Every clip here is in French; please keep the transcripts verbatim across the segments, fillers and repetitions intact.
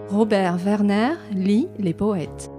Robert Werner lit les poètes.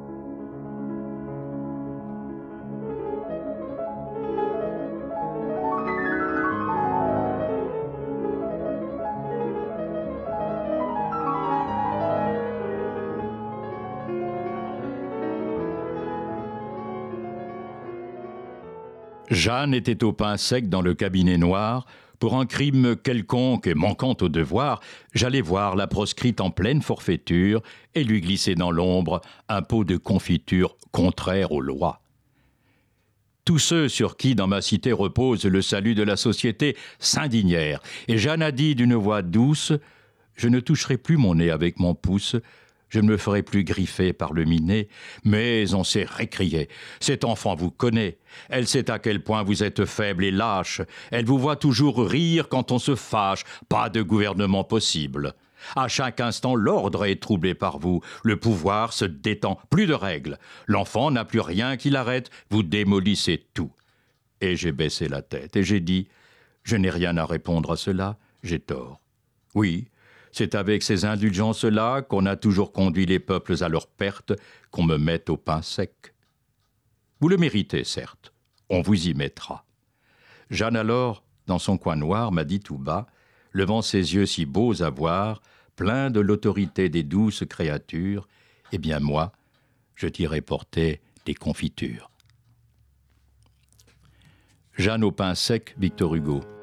Jeanne était au pain sec dans le cabinet noir. Pour un crime quelconque et manquant au devoir, j'allais voir la proscrite en pleine forfaiture et lui glisser dans l'ombre un pot de confiture contraire aux lois. Tous ceux sur qui dans ma cité repose le salut de la société s'indignèrent, et Jeanne a dit d'une voix douce « Je ne toucherai plus mon nez avec mon pouce, je ne me ferai plus griffer par le minet, mais on s'est récrié. Cette enfant vous connaît. Elle sait à quel point vous êtes faible et lâche. Elle vous voit toujours rire quand on se fâche. Pas de gouvernement possible. À chaque instant, l'ordre est troublé par vous. Le pouvoir se détend. Plus de règles. L'enfant n'a plus rien qui l'arrête. Vous démolissez tout. Et j'ai baissé la tête et j'ai dit « Je n'ai rien à répondre à cela. J'ai tort. Oui. » C'est avec ces indulgences-là qu'on a toujours conduit les peuples à leur perte, qu'on me mette au pain sec. Vous le méritez, certes. On vous y mettra. Jeanne alors, dans son coin noir, m'a dit tout bas, levant ses yeux si beaux à voir, pleins de l'autorité des douces créatures, eh bien moi, je t'irai porter des confitures. Jeanne au pain sec, Victor Hugo.